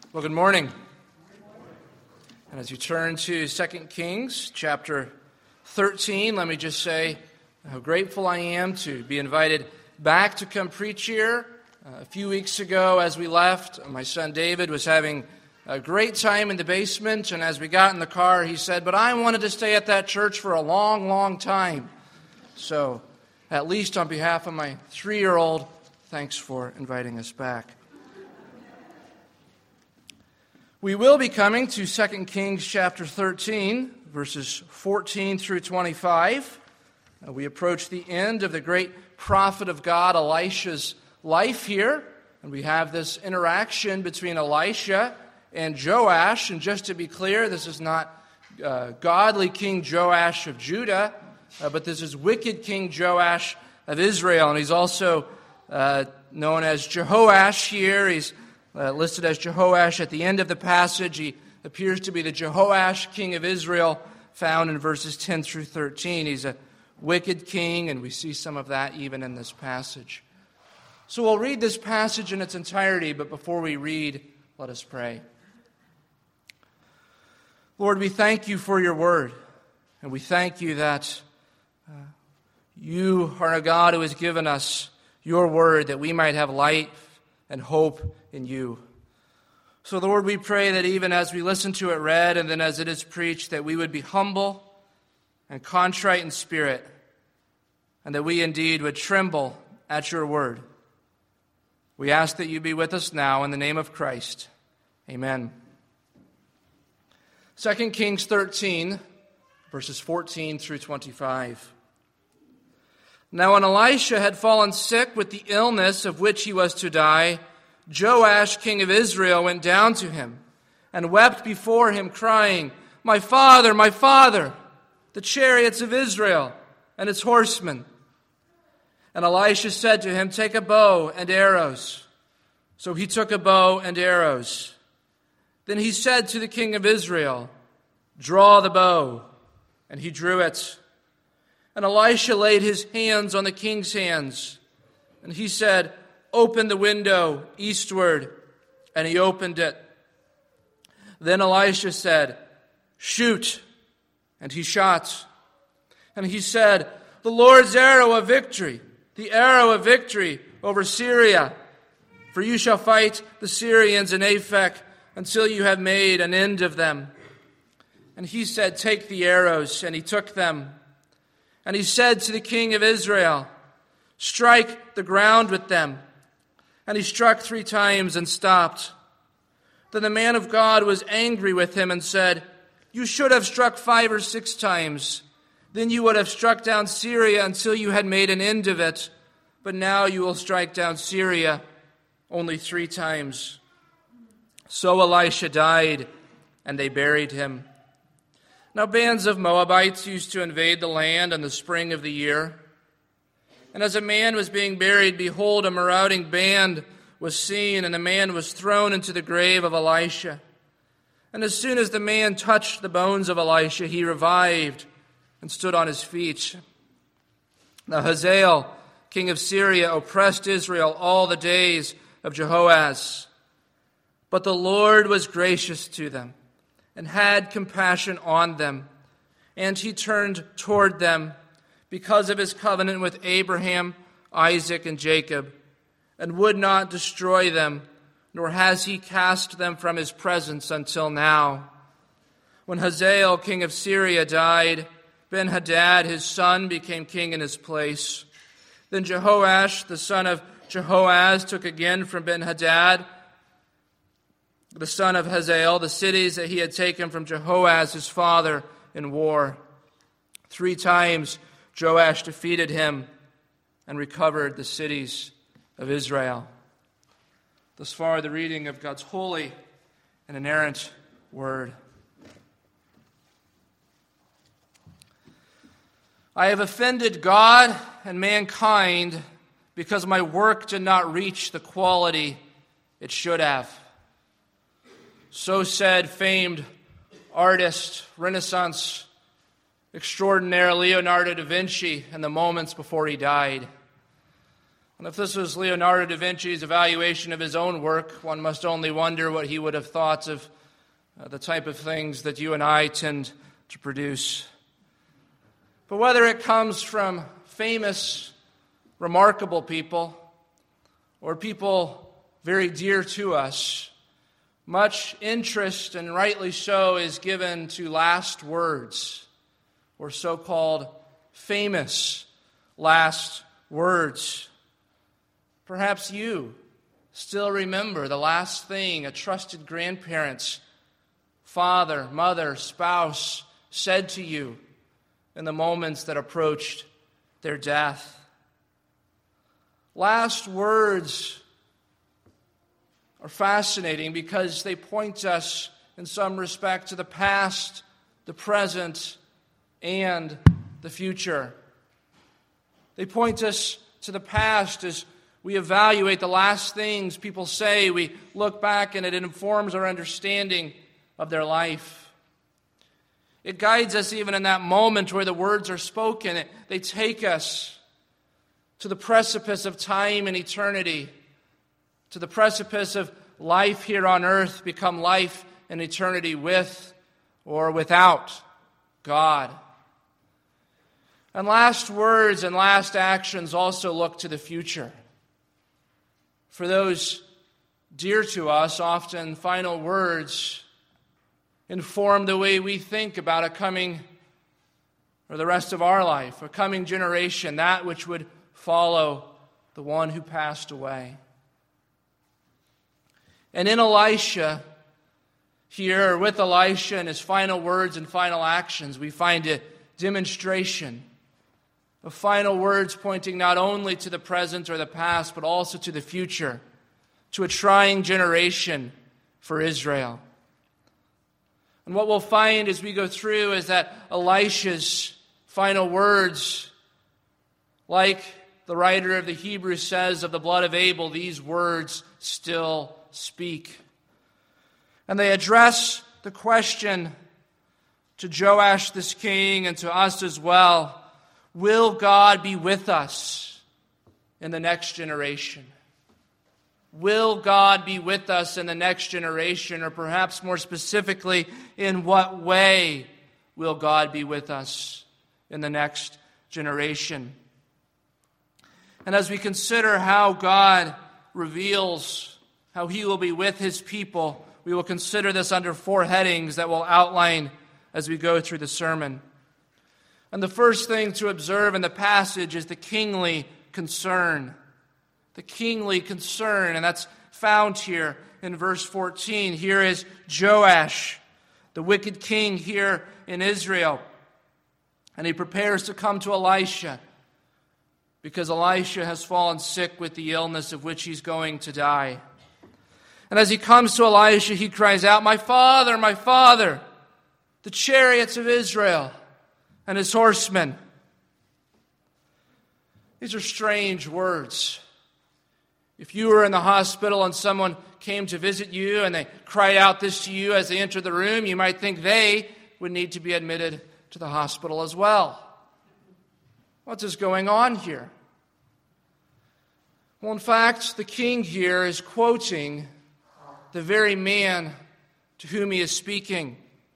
Well, good morning. And as you turn to 2 Kings chapter 13, let me just say how grateful I am to be invited back to come preach here. A few weeks ago as we left, my son David was having a great time in the basement, and as we got in the car, he said, "But I wanted to stay at that church for a long, long time." So, at least on behalf of my 3-year-old, thanks for inviting us back. We will be coming to 2 Kings chapter 13, verses 14 through 25. We approach the end of the great prophet of God, Elisha's life here, and we have this interaction between Elisha and Joash. And just to be clear, this is not godly King Joash of Judah, but this is wicked King Joash of Israel. And he's also known as Jehoash here. He's listed as Jehoash at the end of the passage. He appears to be the Jehoash, king of Israel, found in verses 10 through 13. He's a wicked king, and we see some of that even in this passage. So we'll read this passage in its entirety, but before we read, let us pray. Lord, we thank you for your word, and we thank you that you are a God who has given us your word that we might have life and hope in you. So, Lord, we pray that even as we listen to it read and then as it is preached, that we would be humble and contrite in spirit, and that we indeed would tremble at your word. We ask that you be with us now in the name of Christ. Amen. 2 Kings 13, verses 14 through 25. Now when Elisha had fallen sick with the illness of which he was to die, Joash, king of Israel, went down to him and wept before him, crying, my father, the chariots of Israel and its horsemen." And Elisha said to him, "Take a bow and arrows." So he took a bow and arrows. Then he said to the king of Israel, "Draw the bow." And he drew it. And Elisha laid his hands on the king's hands. And he said, "Open the window eastward." And he opened it. Then Elisha said, "Shoot." And he shot. And he said, "The Lord's arrow of victory, the arrow of victory over Syria. For you shall fight the Syrians in Aphek until you have made an end of them." And he said, "Take the arrows." And he took them. And he said to the king of Israel, "Strike the ground with them." And he struck 3 times and stopped. Then the man of God was angry with him and said, "You should have struck 5 or 6 times. Then you would have struck down Syria until you had made an end of it. But now you will strike down Syria only 3 times. So Elisha died, and they buried him. Now bands of Moabites used to invade the land in the spring of the year. And as a man was being buried, behold, a marauding band was seen, and the man was thrown into the grave of Elisha. And as soon as the man touched the bones of Elisha, he revived and stood on his feet. Now Hazael, king of Syria, oppressed Israel all the days of Jehoahaz. But the Lord was gracious to them and had compassion on them, and he turned toward them because of his covenant with Abraham, Isaac, and Jacob, and would not destroy them, nor has he cast them from his presence until now. When Hazael, king of Syria, died, Ben-Hadad, his son, became king in his place. Then Jehoash, the son of Jehoahaz, took again from Ben-Hadad, the son of Hazael, the cities that he had taken from Jehoahaz, his father, in war. 3 times Joash defeated him and recovered the cities of Israel. Thus far, the reading of God's holy and inerrant word. I have offended God and mankind because my work did not reach the quality it should have. So said famed artist, Renaissance extraordinaire Leonardo da Vinci in the moments before he died. And if this was Leonardo da Vinci's evaluation of his own work, one must only wonder what he would have thought of the type of things that you and I tend to produce. But whether it comes from famous, remarkable people or people very dear to us, much interest, and rightly so, is given to last words, or so-called famous last words. Perhaps you still remember the last thing a trusted grandparent's father, mother, spouse said to you in the moments that approached their death. Last words are fascinating because they point us in some respect to the past, the present, and the future. They point us to the past as we evaluate the last things people say. We look back and it informs our understanding of their life. It guides us even in that moment where the words are spoken. They take us to the precipice of time and eternity, to the precipice of life here on earth become life and eternity with or without God. And last words and last actions also look to the future. For those dear to us, often final words inform the way we think about a coming, or the rest of our life, a coming generation, that which would follow the one who passed away. And in Elisha, here, with Elisha and his final words and final actions, we find a demonstration of final words pointing not only to the present or the past, but also to the future, to a trying generation for Israel. And what we'll find as we go through is that Elisha's final words, like the writer of the Hebrews says of the blood of Abel, these words still speak. And they address the question to Joash this king and to us as well: will God be with us in the next generation? Will God be with us in the next generation? Or perhaps more specifically, in what way will God be with us in the next generation? And as we consider how God reveals how He will be with His people, we will consider this under 4 headings that we'll outline as we go through the sermon. And the first thing to observe in the passage is the kingly concern. The kingly concern, and that's found here in verse 14. Here is Joash, the wicked king here in Israel. And he prepares to come to Elisha because Elisha has fallen sick with the illness of which he's going to die. And as he comes to Elisha, he cries out, my father, the chariots of Israel and his horsemen." These are strange words. If you were in the hospital and someone came to visit you and they cried out this to you as they entered the room, you might think they would need to be admitted to the hospital as well. What is going on here? Well, in fact, the king here is quoting the very man to whom he is speaking.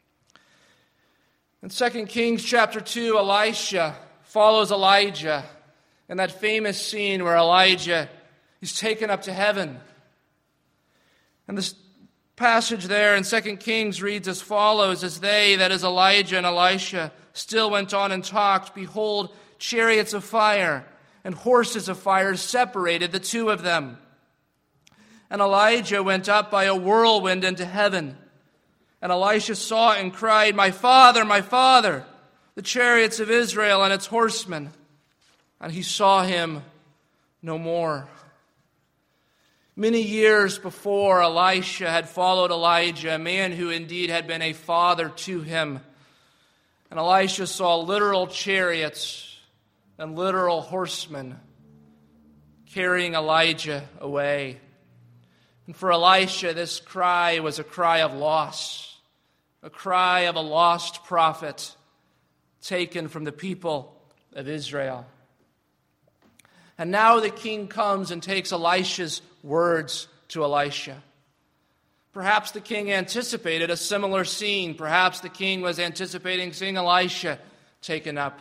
In 2 Kings chapter 2, Elisha follows Elijah in that famous scene where Elijah is taken up to heaven. And this passage there in 2 Kings reads as follows: "As they," that is Elijah and Elisha, "still went on and talked, behold, chariots of fire and horses of fire separated the two of them. And Elijah went up by a whirlwind into heaven. And Elisha saw it and cried, my father, the chariots of Israel and its horsemen. And he saw him no more." Many years before, Elisha had followed Elijah, a man who indeed had been a father to him. And Elisha saw literal chariots and literal horsemen carrying Elijah away. And for Elisha, this cry was a cry of loss, a cry of a lost prophet taken from the people of Israel. And now the king comes and takes Elisha's words to Elisha. Perhaps the king anticipated a similar scene. Perhaps the king was anticipating seeing Elisha taken up.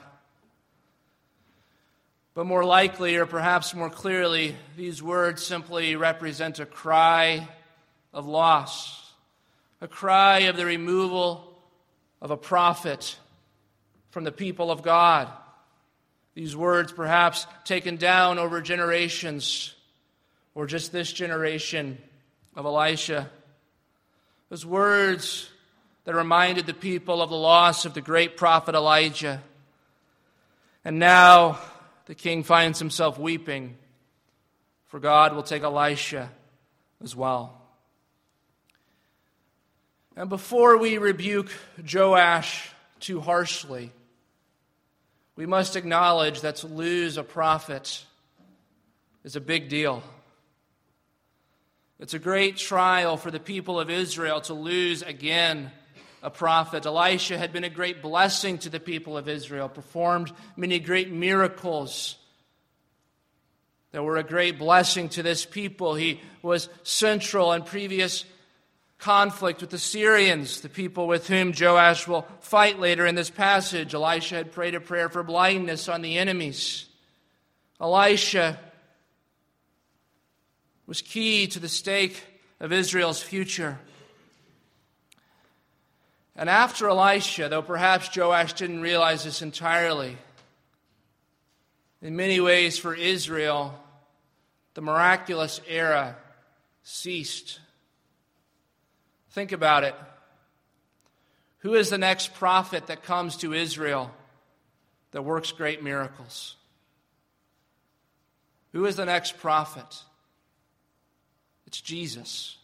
But more likely, or perhaps more clearly, these words simply represent a cry of loss, a cry of the removal of a prophet from the people of God. These words perhaps taken down over generations, or just this generation of Elisha. Those words that reminded the people of the loss of the great prophet Elijah. And now the king finds himself weeping, for God will take Elisha as well. And before we rebuke Joash too harshly, we must acknowledge that to lose a prophet is a big deal. It's a great trial for the people of Israel to lose again a prophet. Elisha had been a great blessing to the people of Israel, performed many great miracles that were a great blessing to this people. He was central in previous conflict with the Syrians, the people with whom Joash will fight later in this passage. Elisha had prayed a prayer for blindness on the enemies. Elisha was key to the stake of Israel's future. And after Elisha, though perhaps Joash didn't realize this entirely, in many ways for Israel, the miraculous era ceased. Think about it. Who is the next prophet that comes to Israel that works great miracles? Who is the next prophet? It's Jesus.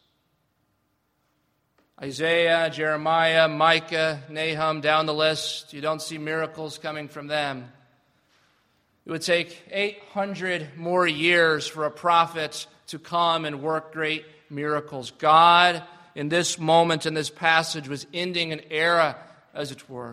Isaiah, Jeremiah, Micah, Nahum, down the list. You don't see miracles coming from them. It would take 800 more years for a prophet to come and work great miracles. God, in this moment, in this passage, was ending an era, as it were.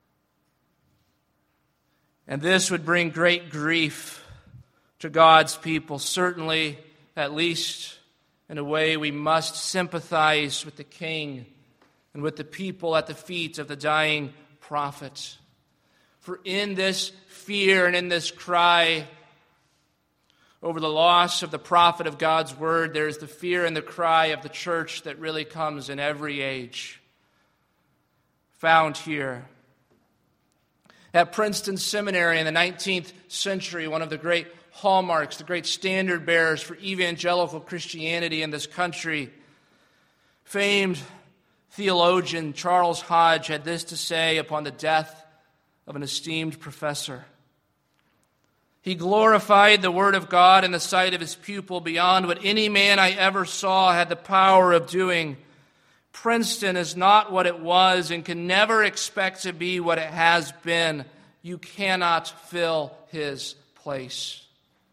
And this would bring great grief to God's people. Certainly, at least in a way, we must sympathize with the king and with the people at the feet of the dying prophet. For in this fear and in this cry over the loss of the prophet of God's word, there is the fear and the cry of the church that really comes in every age, found here. At Princeton Seminary in the 19th century, one of the great hallmarks, the great standard bearers for evangelical Christianity in this country, famed theologian Charles Hodge had this to say upon the death of an esteemed professor. He glorified the Word of God in the sight of his pupil beyond what any man I ever saw had the power of doing. Princeton is not what it was and can never expect to be what it has been. You cannot fill his place.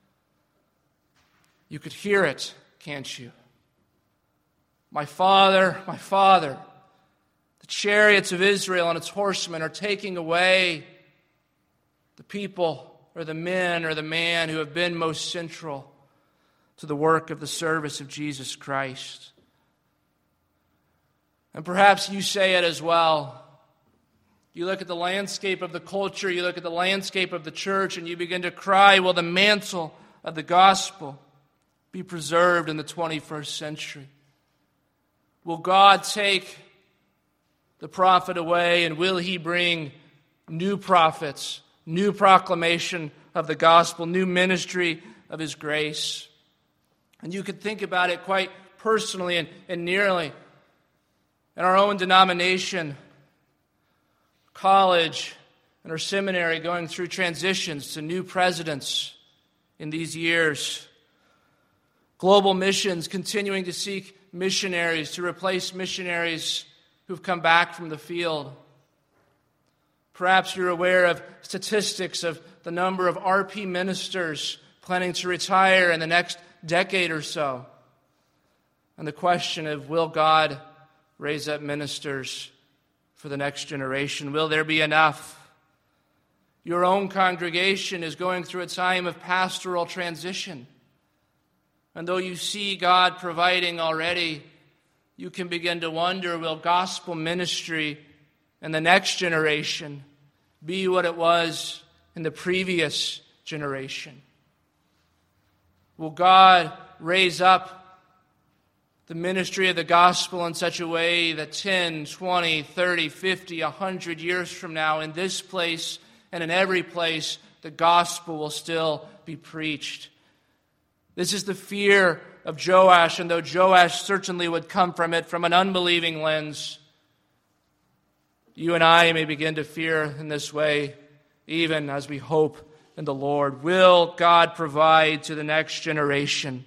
You could hear it, can't you? My father, the chariots of Israel and its horsemen are taking away the people or the men or the man who have been most central to the work of the service of Jesus Christ. And perhaps you say it as well. You look at the landscape of the culture, you look at the landscape of the church, and you begin to cry, will the mantle of the gospel be preserved in the 21st century? Will God take the prophet away, and will he bring new prophets, new proclamation of the gospel, new ministry of his grace? And you could think about it quite personally and nearly. In our own denomination, college, and our seminary going through transitions to new presidents in these years. Global missions continuing to seek missionaries to replace missionaries who've come back from the field. Perhaps you're aware of statistics of the number of RP ministers planning to retire in the next decade or so. And the question of, will God raise up ministers for the next generation? Will there be enough? Your own congregation is going through a time of pastoral transition. And though you see God providing already, you can begin to wonder, will gospel ministry in the next generation be what it was in the previous generation? Will God raise up the ministry of the gospel in such a way that 10, 20, 30, 50, 100 years from now, in this place and in every place, the gospel will still be preached? This is the fear of Joash, and though Joash certainly would come from it from an unbelieving lens, you and I may begin to fear in this way, even as we hope in the Lord. Will God provide to the next generation?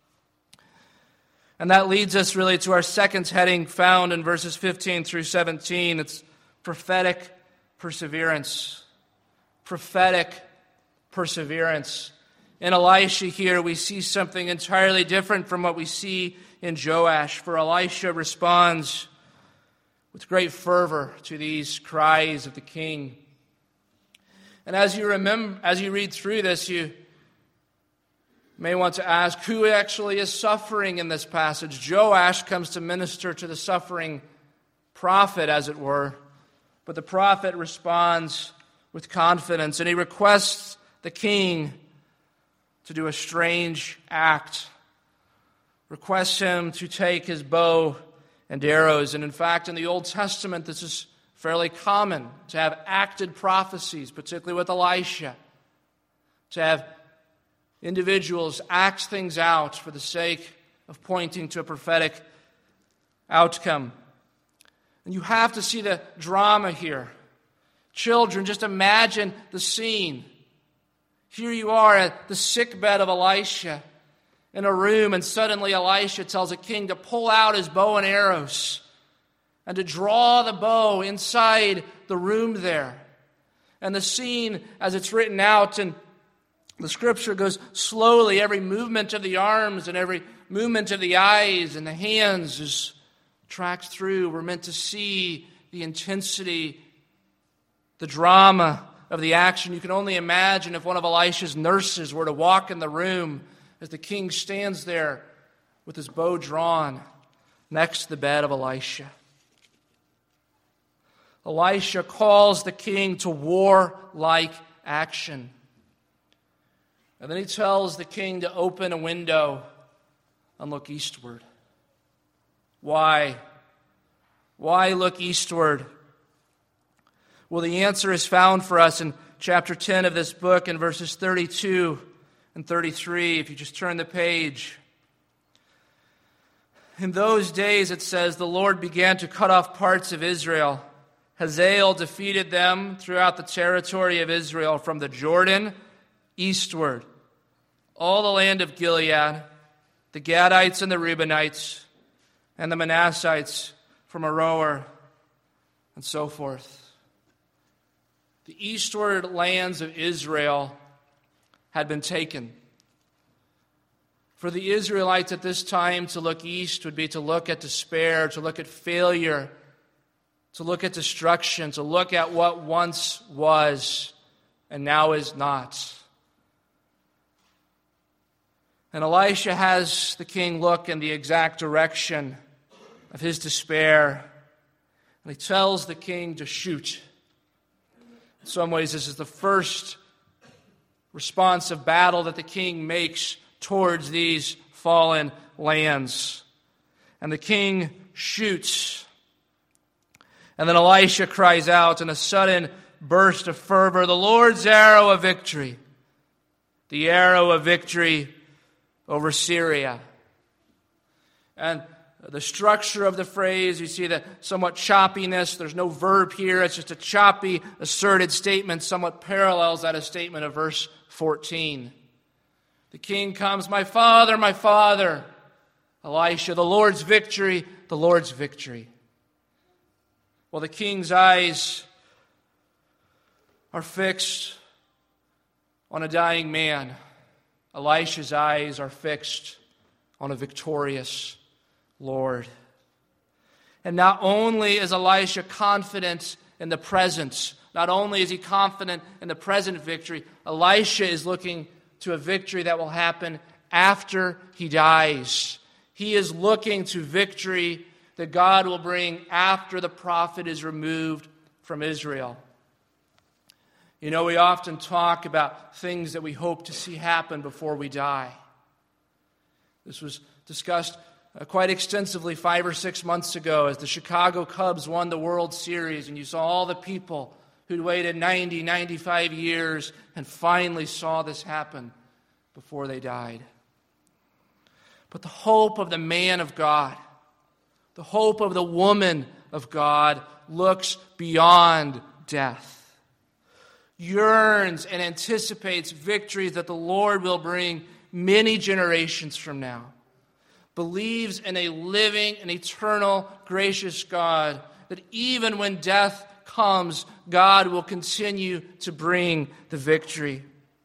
And that leads us really to our second heading found in verses 15 through 17. It's prophetic perseverance. Prophetic perseverance. In Elisha here, we see something entirely different from what we see in Joash. For Elisha responds with great fervor to these cries of the king. And as you read through this, you may want to ask, who actually is suffering in this passage? Joash comes to minister to the suffering prophet, as it were. But the prophet responds with confidence, and he requests the king to do a strange act. Requests him to take his bow and arrows. And in fact, in the Old Testament, this is fairly common to have acted prophecies, particularly with Elisha, to have individuals act things out for the sake of pointing to a prophetic outcome. And you have to see the drama here. Children, just imagine the scene. Here you are at the sickbed of Elisha in a room, and suddenly Elisha tells a king to pull out his bow and arrows and to draw the bow inside the room there. And the scene, as it's written out in the scripture, goes slowly. Every movement of the arms and every movement of the eyes and the hands is tracked through. We're meant to see the intensity, the drama of the action. You can only imagine if one of Elisha's nurses were to walk in the room as the king stands there with his bow drawn next to the bed of Elisha. Elisha calls the king to warlike action. And then he tells the king to open a window and look eastward. Why? Why look eastward? Well, the answer is found for us in chapter 10 of this book in verses 32 and 33, if you just turn the page. In those days, it says, the Lord began to cut off parts of Israel. Hazael defeated them throughout the territory of Israel from the Jordan eastward, all the land of Gilead, the Gadites and the Reubenites, and the Manassites from Aroer, and so forth. The eastward lands of Israel had been taken. For the Israelites at this time, to look east would be to look at despair, to look at failure, to look at destruction, to look at what once was and now is not. And Elisha has the king look in the exact direction of his despair. And he tells the king to shoot. In some ways, this is the first responsive battle that the king makes towards these fallen lands. And the king shoots. And then Elisha cries out in a sudden burst of fervor, the Lord's arrow of victory. The arrow of victory over Syria. And the structure of the phrase, you see the somewhat choppiness. There's no verb here. It's just a choppy, asserted statement, somewhat parallels that a statement of verse 14. The king comes, my father, my father. Elisha, the Lord's victory, the Lord's victory. Well, the king's eyes are fixed on a dying man. Elisha's eyes are fixed on a victorious Lord. And not only is Elisha confident in the presence Not only is he confident in the present victory, Elisha is looking to a victory that will happen after he dies. He is looking to victory that God will bring after the prophet is removed from Israel. You know, we often talk about things that we hope to see happen before we die. This was discussed quite extensively 5 or 6 months ago as the Chicago Cubs won the World Series, and you saw all the people who'd waited 90, 95 years and finally saw this happen before they died. But the hope of the man of God, the hope of the woman of God looks beyond death, yearns and anticipates victories that the Lord will bring many generations from now, believes in a living and eternal, gracious God, that even when death comes, God will continue to bring the victory.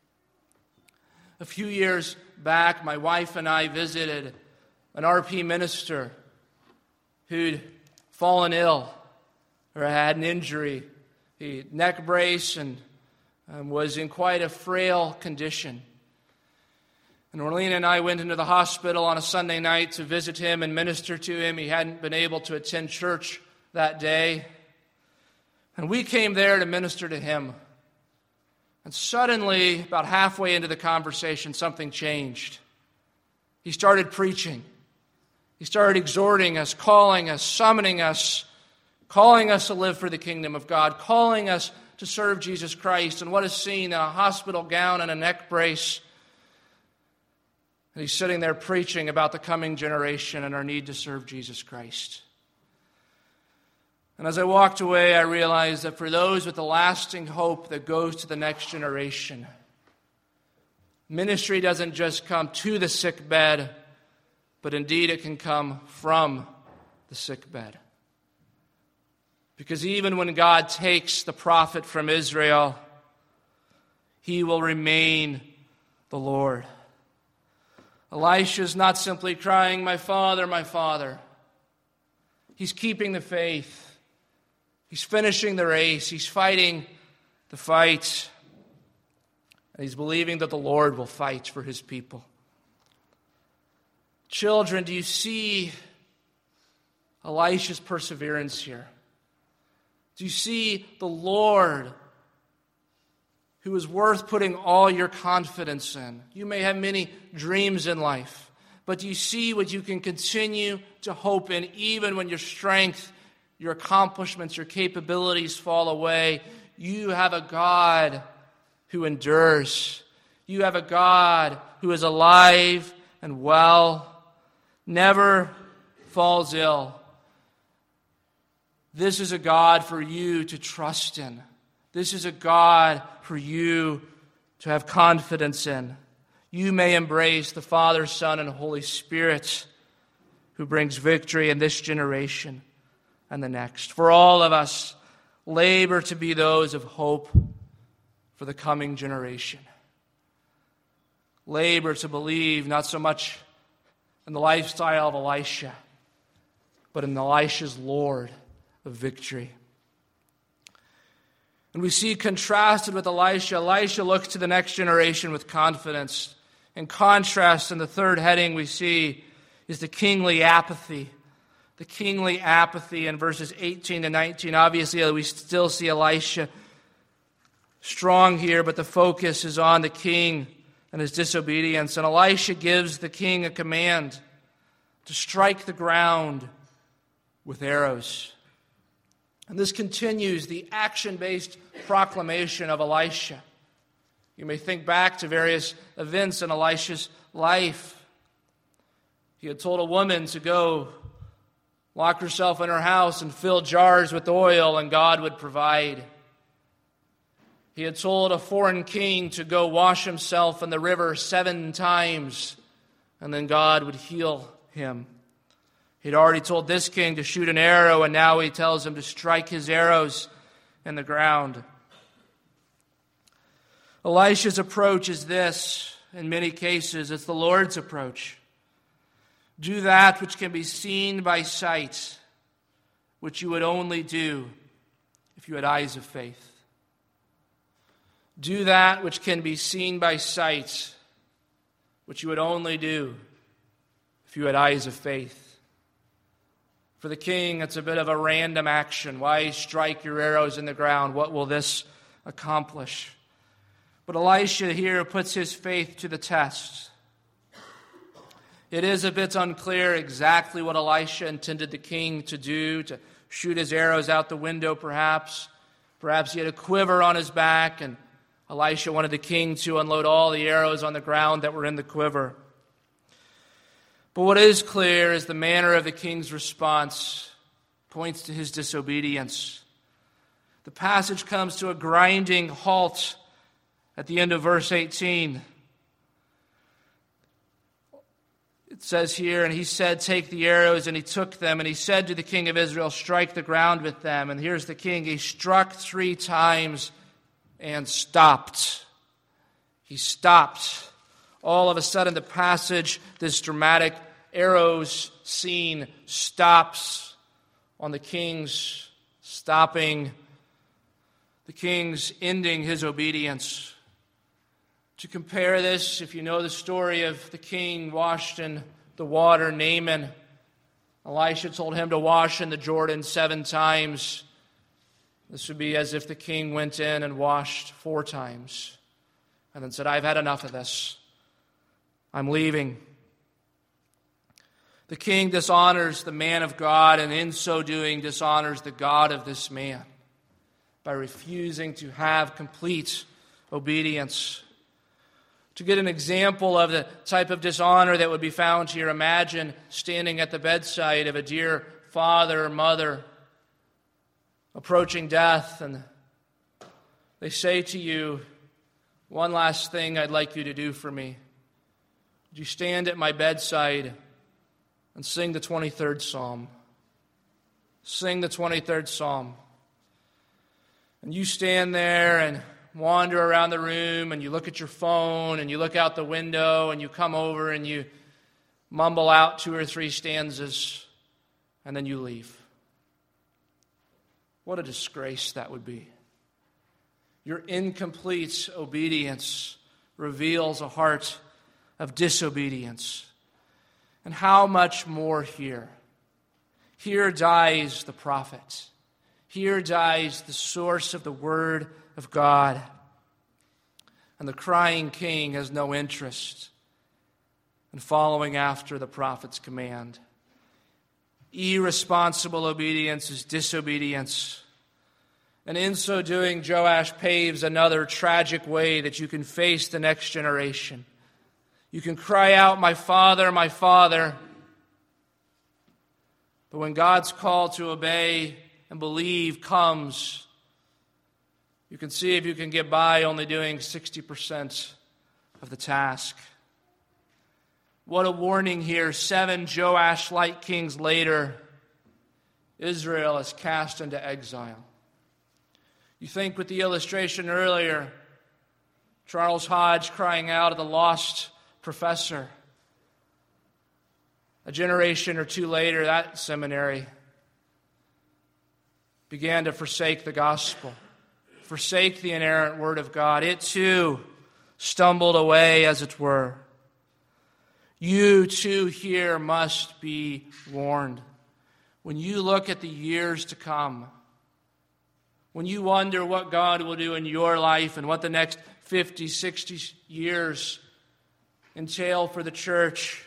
A few years back, my wife and I visited an RP minister who'd fallen ill or had an injury, a neck brace, and was in quite a frail condition. And Orlena and I went into the hospital on a Sunday night to visit him and minister to him. He hadn't been able to attend church that day. And we came there to minister to him. And suddenly, about halfway into the conversation, something changed. He started preaching. He started exhorting us, calling us, summoning us, calling us to live for the kingdom of God, calling us to serve Jesus Christ. And what is seen in a hospital gown and a neck brace? And he's sitting there preaching about the coming generation and our need to serve Jesus Christ. And as I walked away, I realized that for those with a lasting hope that goes to the next generation, ministry doesn't just come to the sick bed, but indeed it can come from the sick bed. Because even when God takes the prophet from Israel, he will remain the Lord. Elisha is not simply crying, my father, my father. He's keeping the faith. He's finishing the race. He's fighting the fight. And he's believing that the Lord will fight for his people. Children, do you see Elisha's perseverance here? Do you see the Lord who is worth putting all your confidence in? You may have many dreams in life, but do you see what you can continue to hope in even when your strength, your accomplishments, your capabilities fall away? You have a God who endures. You have a God who is alive and well, never falls ill. This is a God for you to trust in. This is a God for you to have confidence in. You may embrace the Father, Son, and Holy Spirit who brings victory in this generation and the next. For all of us, labor to be those of hope for the coming generation. Labor to believe not so much in the lifestyle of Elisha, but in Elisha's Lord of victory. And we see contrasted with Elisha looks to the next generation with confidence. In contrast, in the third heading we see is the kingly apathy. The kingly apathy in verses 18 to 19. Obviously, we still see Elisha strong here, but the focus is on the king and his disobedience. And Elisha gives the king a command to strike the ground with arrows. And this continues the action-based proclamation of Elisha. You may think back to various events in Elisha's life. He had told a woman to go lock herself in her house and fill jars with oil, and God would provide. He had told a foreign king to go wash himself in the river 7 times, and then God would heal him. He'd already told this king to shoot an arrow, and now he tells him to strike his arrows in the ground. Elisha's approach is this. In many cases, it's the Lord's approach. Do that which can be seen by sight, which you would only do if you had eyes of faith. Do that which can be seen by sight, which you would only do if you had eyes of faith. For the king, it's a bit of a random action. Why strike your arrows in the ground? What will this accomplish? But Elisha here puts his faith to the test. It is a bit unclear exactly what Elisha intended the king to do, to shoot his arrows out the window perhaps. Perhaps he had a quiver on his back, and Elisha wanted the king to unload all the arrows on the ground that were in the quiver. But what is clear is the manner of the king's response points to his disobedience. The passage comes to a grinding halt at the end of verse 18. It says here, and he said, take the arrows, and he took them, and he said to the king of Israel, strike the ground with them. And here's the king. He struck 3 times and stopped. He stopped. All of a sudden, the passage, this dramatic arrows scene, stops on the king's stopping, the king's ending his obedience. To compare this, if you know the story of the king washed in the water, Naaman, Elisha told him to wash in the Jordan 7 times. This would be as if the king went in and washed 4 times and then said, I've had enough of this. I'm leaving. The king dishonors the man of God, and in so doing dishonors the God of this man by refusing to have complete obedience. To get an example of the type of dishonor that would be found here, imagine standing at the bedside of a dear father or mother approaching death, and they say to you, one last thing I'd like you to do for me. Would you stand at my bedside and sing the 23rd Psalm? Sing the 23rd Psalm. And you stand there and wander around the room, and you look at your phone, and you look out the window, and you come over and you mumble out 2 or 3 stanzas, and then you leave. What a disgrace that would be. Your incomplete obedience reveals a heart of disobedience. And how much more here? Here dies the prophet. Here dies the source of the word of God. And the crying king has no interest in following after the prophet's command. Irresponsible obedience is disobedience. And in so doing, Joash paves another tragic way that you can face the next generation. You can cry out, my father, my father. But when God's call to obey and believe comes, you can see if you can get by only doing 60% of the task. What a warning here. 7 Joash-like kings later, Israel is cast into exile. You think with the illustration earlier, Charles Hodge crying out at the lost professor. A generation or 2 later, that seminary began to forsake the gospel, forsake the inerrant word of God. It too stumbled away, as it were. You too here must be warned. When you look at the years to come, when you wonder what God will do in your life and what the next 50, 60 years entail for the church,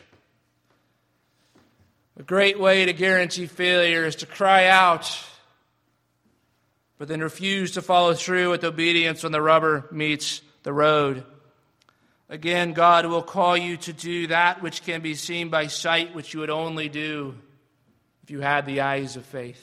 a great way to guarantee failure is to cry out, but then refuse to follow through with obedience when the rubber meets the road. Again, God will call you to do that which can be seen by sight, which you would only do if you had the eyes of faith.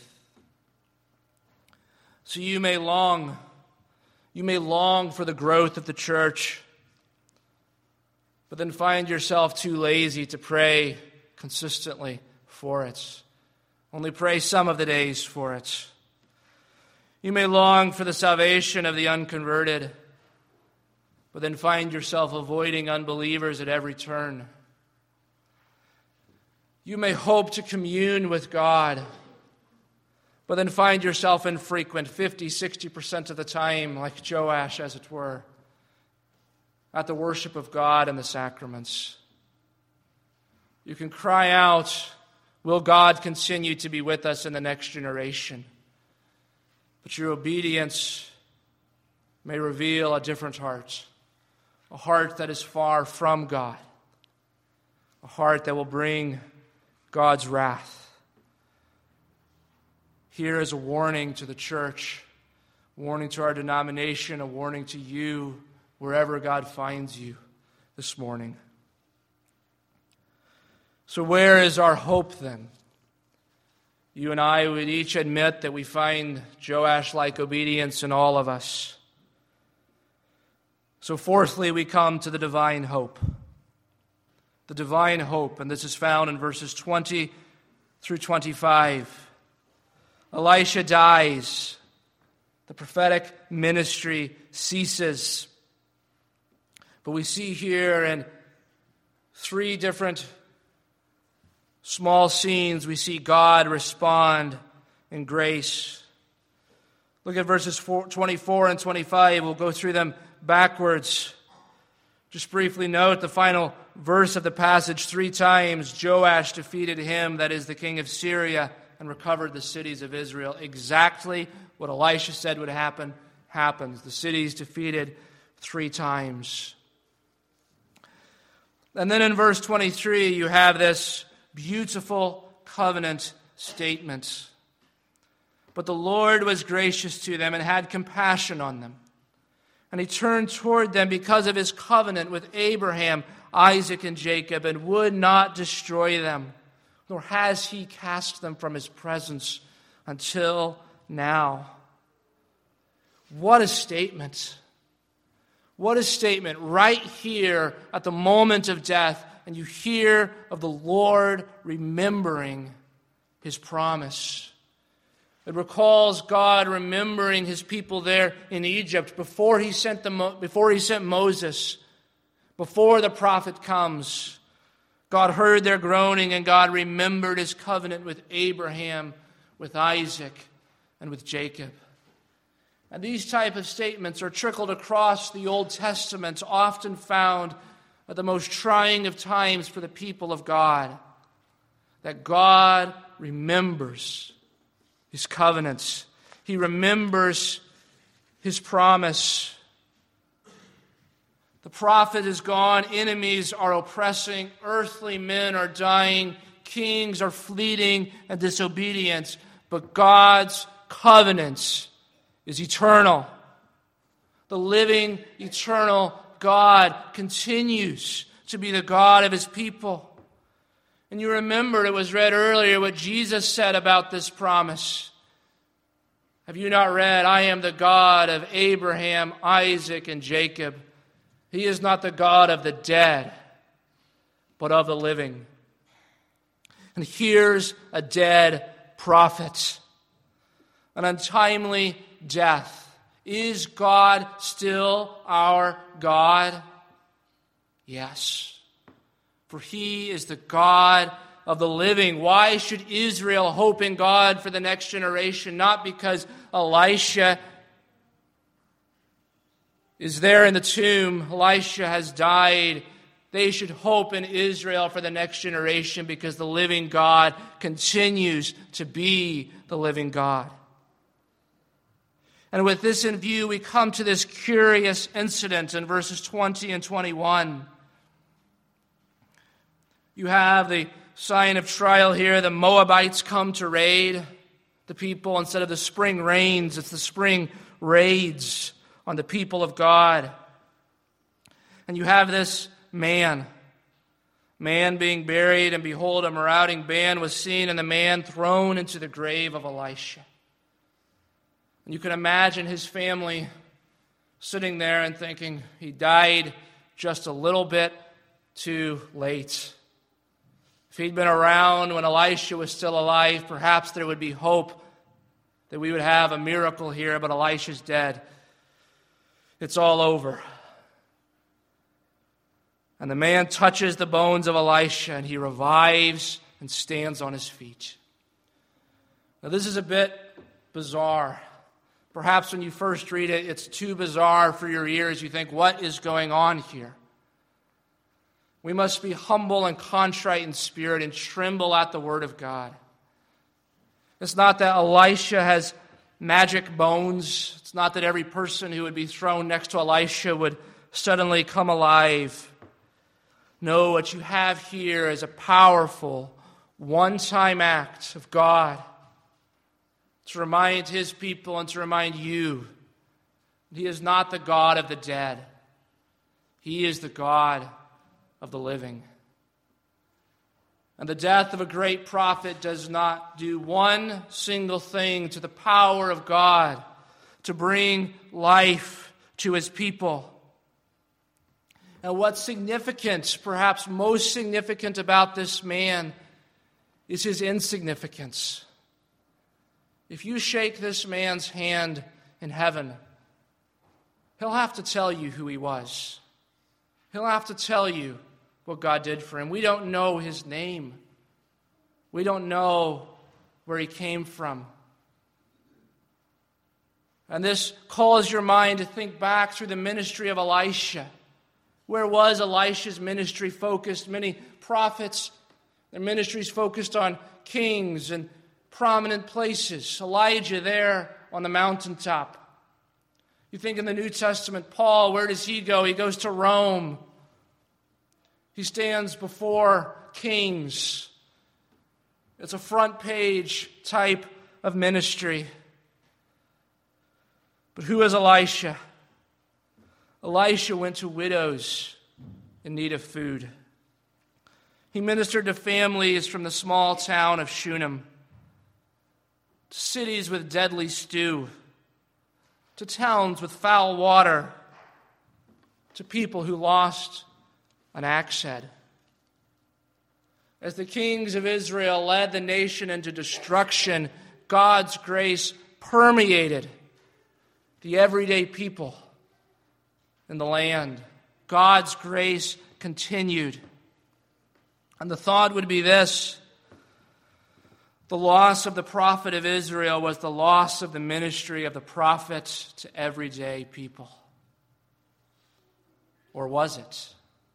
So you may long for the growth of the church, but then find yourself too lazy to pray consistently for it. Only pray some of the days for it. You may long for the salvation of the unconverted, but then find yourself avoiding unbelievers at every turn. You may hope to commune with God, but then find yourself infrequent 50, 60% of the time, like Joash, as it were, at the worship of God and the sacraments. You can cry out, will God continue to be with us in the next generation? But your obedience may reveal a different heart, a heart that is far from God, a heart that will bring God's wrath. Here is a warning to the church, a warning to our denomination, a warning to you wherever God finds you this morning. So where is our hope then? You and I would each admit that we find Joash-like obedience in all of us. So fourthly, we come to the divine hope. The divine hope, and this is found in verses 20 through 25. Elisha dies. The prophetic ministry ceases. But we see here in three different small scenes, we see God respond in grace. Look at verses 24 and 25. We'll go through them backwards. Just briefly note the final verse of the passage. 3 times Joash defeated him, that is the king of Syria, and recovered the cities of Israel. Exactly what Elisha said would happen, happens. The cities defeated 3 times. And then in verse 23, you have this beautiful covenant statement. But the Lord was gracious to them and had compassion on them. And he turned toward them because of his covenant with Abraham, Isaac, and Jacob, and would not destroy them, nor has he cast them from his presence until now. What a statement. What a statement right here at the moment of death, and you hear of the Lord remembering his promise. It recalls God remembering his people there in Egypt before he sent Moses, before the prophet comes. God heard their groaning, and God remembered his covenant with Abraham, with Isaac, and with Jacob. And these type of statements are trickled across the Old Testament, often found at the most trying of times for the people of God. That God remembers his covenants. He remembers his promise. The prophet is gone. Enemies are oppressing. Earthly men are dying. Kings are fleeting and disobedient. But God's covenant is eternal. The living, eternal God continues to be the God of his people. And you remember, it was read earlier, what Jesus said about this promise. Have you not read, I am the God of Abraham, Isaac, and Jacob. He is not the God of the dead, but of the living. And here's a dead prophet, an untimely death. Is God still our God? Yes. For he is the God of the living. Why should Israel hope in God for the next generation? Not because Elisha is there in the tomb. Elisha has died. They should hope in Israel for the next generation because the living God continues to be the living God. And with this in view, we come to this curious incident in verses 20 and 21. You have the sign of trial here. The Moabites come to raid the people. Instead of the spring rains, it's the spring raids on the people of God. And you have this man being buried, and behold, a marauding band was seen, and the man thrown into the grave of Elisha. And you can imagine his family sitting there and thinking, he died just a little bit too late. If he'd been around when Elisha was still alive, perhaps there would be hope that we would have a miracle here, but Elisha's dead. It's all over. And the man touches the bones of Elisha, and he revives and stands on his feet. Now, this is a bit bizarre. Perhaps when you first read it, it's too bizarre for your ears. You think, what is going on here? We must be humble and contrite in spirit and tremble at the word of God. It's not that Elisha has magic bones. It's not that every person who would be thrown next to Elisha would suddenly come alive. No, what you have here is a powerful, one-time act of God to remind his people and to remind you that he is not the God of the dead. He is the God of the living. And the death of a great prophet does not do one single thing to the power of God to bring life to his people. And what's significant, perhaps most significant about this man, is his insignificance. If you shake this man's hand in heaven, he'll have to tell you who he was. He'll have to tell you what God did for him. We don't know his name. We don't know where he came from. And this calls your mind to think back through the ministry of Elisha. Where was Elisha's ministry focused? Many prophets, their ministries focused on kings and prominent places. Elijah there on the mountaintop. You think in the New Testament, Paul, where does he go? He goes to Rome. He stands before kings. It's a front page type of ministry. But who is Elisha? Elisha went to widows in need of food. He ministered to families from the small town of Shunem, to cities with deadly stew, to towns with foul water, to people who lost an axe head. As the kings of Israel led the nation into destruction, God's grace permeated the everyday people in the land. God's grace continued. And the thought would be this: the loss of the prophet of Israel was the loss of the ministry of the prophet to everyday people. Or was it?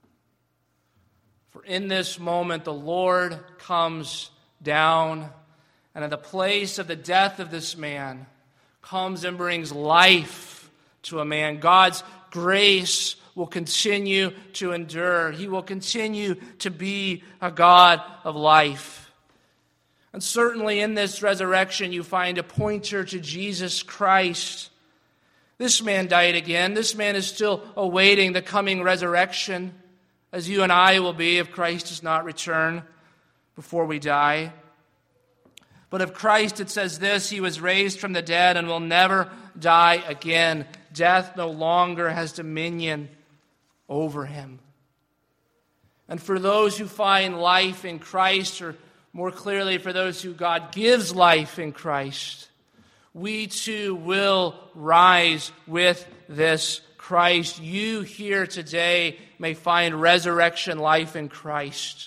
For in this moment, the Lord comes down, and in the place of the death of this man, comes and brings life to a man. God's grace will continue to endure. He will continue to be a God of life. And certainly in this resurrection, you find a pointer to Jesus Christ. This man died again. This man is still awaiting the coming resurrection, as you and I will be if Christ does not return before we die. But of Christ it says this: he was raised from the dead and will never die again. Death no longer has dominion over him. And for those who find life in Christ, or more clearly for those who God gives life in Christ, we too will rise with this Christ. You here today may find resurrection life in Christ.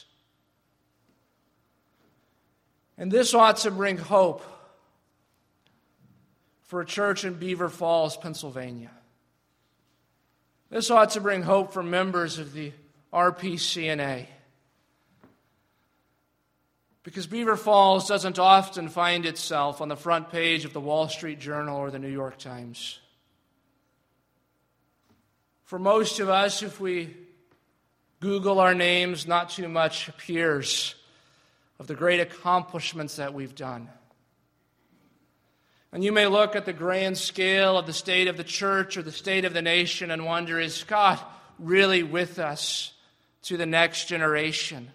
And this ought to bring hope for a church in Beaver Falls, Pennsylvania. This ought to bring hope for members of the RPCNA. Because Beaver Falls doesn't often find itself on the front page of the Wall Street Journal or the New York Times. For most of us, if we Google our names, not too much appears of the great accomplishments that we've done. And you may look at the grand scale of the state of the church or the state of the nation and wonder, is God really with us to the next generation?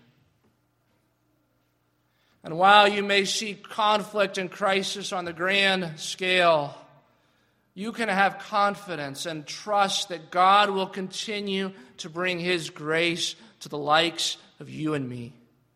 And while you may see conflict and crisis on the grand scale, you can have confidence and trust that God will continue to bring His grace to the likes of you and me.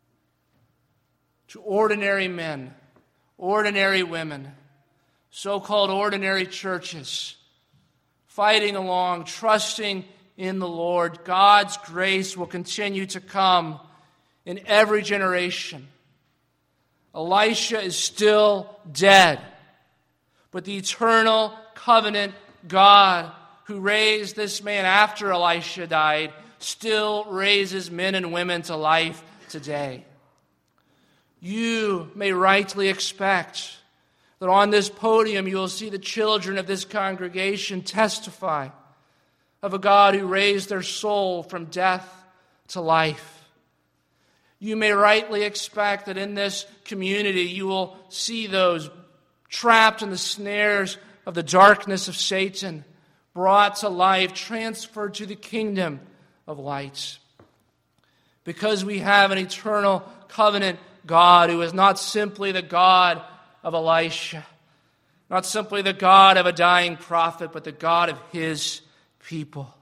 To ordinary men, ordinary women, so-called ordinary churches, fighting along, trusting in the Lord. God's grace will continue to come in every generation. Elisha is still dead, but the eternal covenant God who raised this man after Elisha died still raises men and women to life today. You may rightly expect that on this podium you will see the children of this congregation testify of a God who raised their soul from death to life. You may rightly expect that in this community you will see those trapped in the snares of the darkness of Satan, brought to life, transferred to the kingdom of light. Because we have an eternal covenant God who is not simply the God of Elisha, not simply the God of a dying prophet, but the God of his people.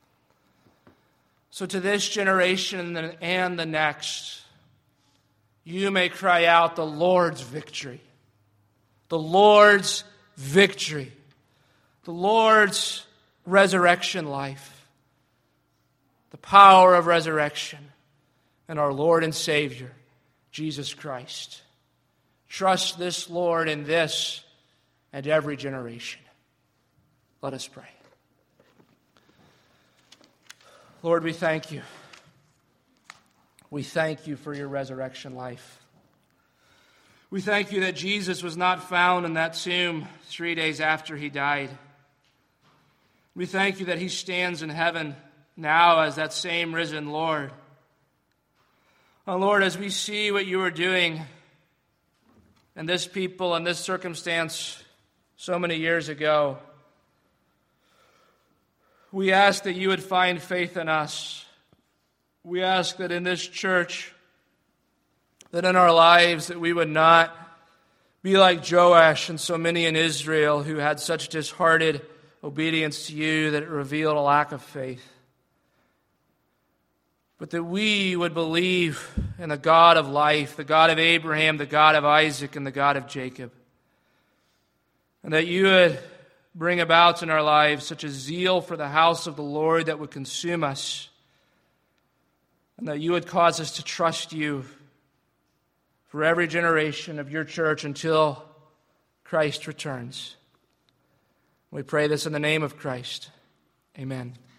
So to this generation and the next, you may cry out the Lord's victory. The Lord's victory. The Lord's resurrection life. The power of resurrection and our Lord and Savior, Jesus Christ. Trust this Lord in this and every generation. Let us pray. Lord, we thank you. We thank you for your resurrection life. We thank you that Jesus was not found in that tomb 3 days after he died. We thank you that he stands in heaven now as that same risen Lord. Oh Lord, as we see what you are doing in this people and this circumstance so many years ago, we ask that you would find faith in us. We ask that in this church, that in our lives, that we would not be like Joash and so many in Israel who had such disheartened obedience to you that it revealed a lack of faith. But that we would believe in the God of life, the God of Abraham, the God of Isaac, and the God of Jacob. And that you would bring about in our lives such a zeal for the house of the Lord that would consume us, and that you would cause us to trust you for every generation of your church until Christ returns. We pray this in the name of Christ. Amen.